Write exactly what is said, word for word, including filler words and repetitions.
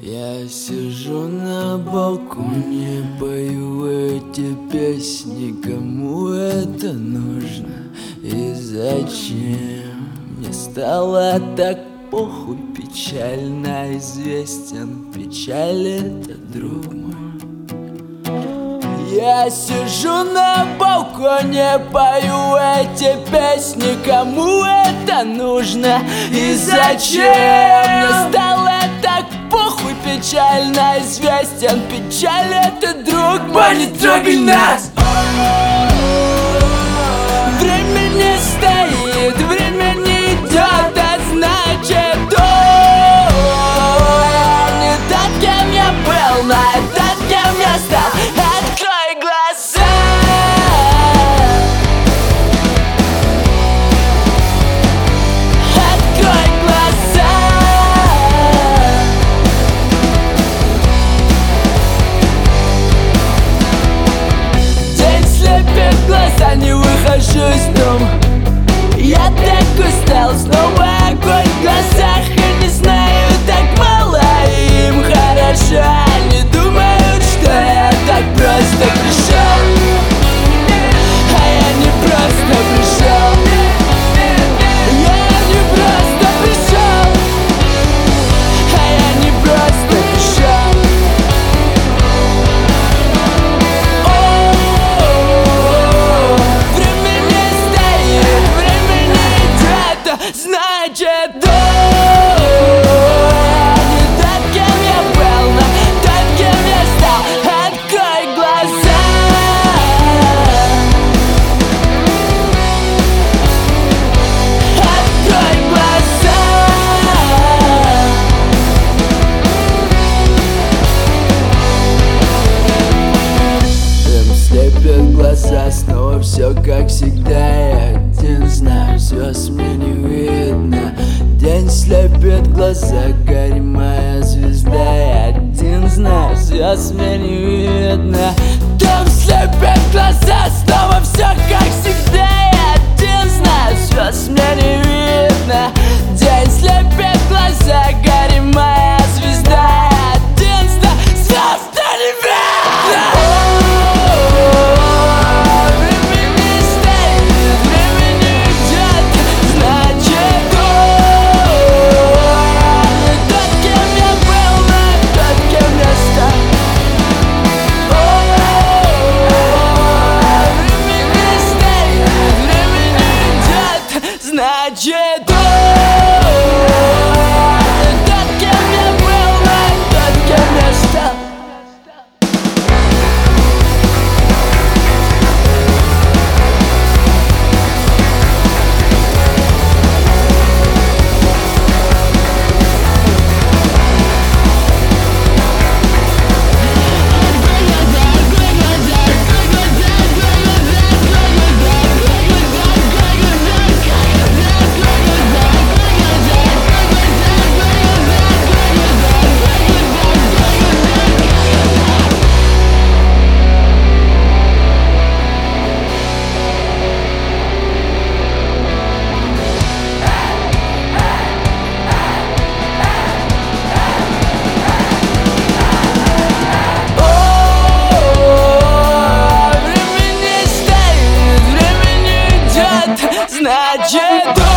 Я сижу на балконе, пою эти песни. Кому это нужно и зачем? Мне стало так похуй, печально известен. Печаль — это друг мой. Я сижу на балконе, пою эти песни. Кому это нужно и зачем? Мне стало так похуй, печально известен. Печаль — это друг мой, не трогай нас. Время не стоит, время не идет, а значит, о, не тот, кем я был, но тот, кем я стал. Открой глаза. Открой глаза. День слепит глаза, не выхожу из дома. Я так устал, снова огонь в глазах. И не знаю, так мало им хорошо. Они думают, что я так просто пришел, а я не просто пришел. Я не просто пришел, а я не просто пришел. О, время не стоит, время не идет, значит, о, не тот, кем я был, но тот, кем я стал. Открой глаза. Открой глаза. Им слепят глаза, снова все как всегда. Я один знаю, звезд мне не видно. День слепит глаза, гори моя звезда. Я один знаю, звезд мне не видно. Там слепят глаза, снова все как всегда. Я один знаю, звезд мне не видно. День слепит глаза, гори моя звезда. Я один знаю, звезд мне не видно. Время не стоит, время не идет, значит, о, не тот, кем я был, но тот, кем я стал. Время не стоит, время не идет, значит, о, не тот, кем я был, но тот, кем я стал. Значит,